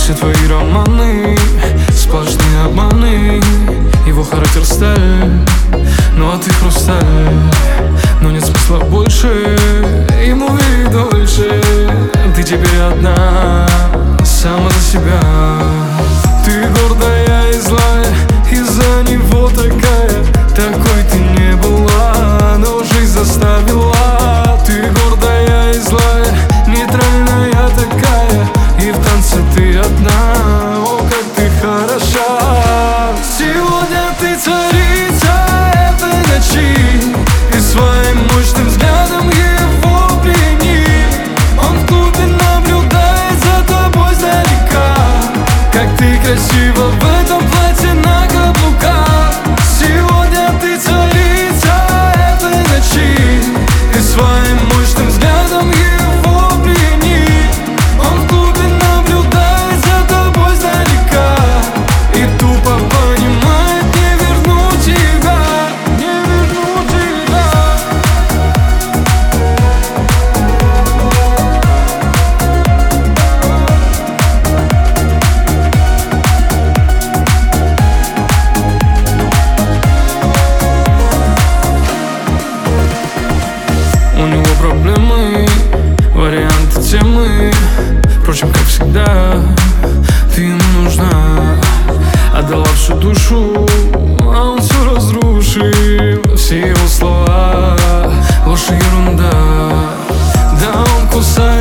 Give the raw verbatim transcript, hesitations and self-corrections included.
Все твои романы сплошные обманы. Его характер сталь, ну а ты хрусталь. Но нет смысла больше ему верить дольше. Ты теперь одна, сама за себя. Ты гордая и злая, из-за него такая. Такой ты не была, но жизнь заставила. Ты гордая и злая, нейтральная такая. И в танце ты одна, о, как ты хороша. Сегодня ты царица этой ночи, и своим мощным взглядом его плени. Он в клубе наблюдает за тобой сдалека, как ты красива в этом платье на каблуках. Сегодня ты царица этой ночи, и своим мощным взглядом его плени. Он в клубе наблюдает за тобой сдалека и тупо понимает: не верну тебя, не верну тебя. У него проблемы, варианты темы. Впрочем, как всегда, ты ему нужна. Отдала всю душу, а он все разрушил. Все его слова — ложь и ерунда. Да, он кусает